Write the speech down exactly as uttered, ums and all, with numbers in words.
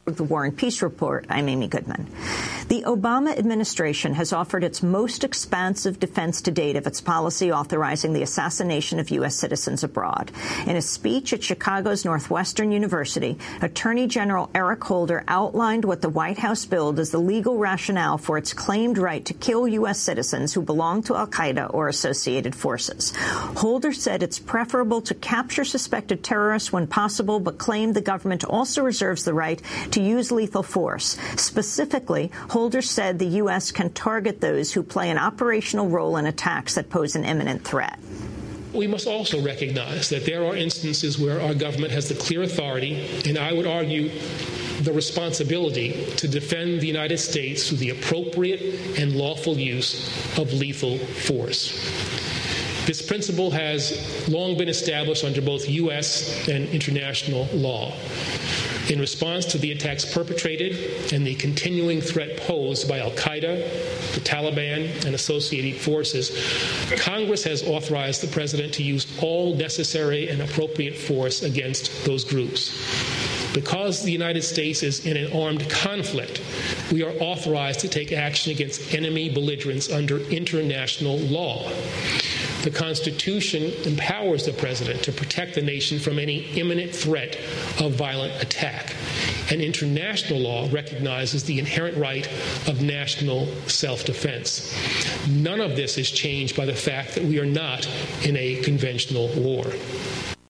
The War and Peace Report. I'm Amy Goodman. The Obama administration has offered its most expansive defense to date of its policy authorizing the assassination of U S citizens abroad. In a speech at Chicago's Northwestern University, Attorney General Eric Holder outlined what the White House billed as the legal rationale for its claimed right to kill U S citizens who belong to al-Qaeda or associated forces. Holder said it's preferable to capture suspected terrorists when possible, but claimed the government also reserves the right to use lethal force. Specifically, Holder said the U S can target those who play an operational role in attacks that pose an imminent threat. We must also recognize that there are instances where our government has the clear authority, and I would argue the responsibility, to defend the United States through the appropriate and lawful use of lethal force. This principle has long been established under both U S and international law. In response to the attacks perpetrated and the continuing threat posed by al-Qaeda, the Taliban, and associated forces, Congress has authorized the President to use all necessary and appropriate force against those groups. Because the United States is in an armed conflict, we are authorized to take action against enemy belligerents under international law. The Constitution empowers the President to protect the nation from any imminent threat of violent attack. And international law recognizes the inherent right of national self-defense. None of this is changed by the fact that we are not in a conventional war.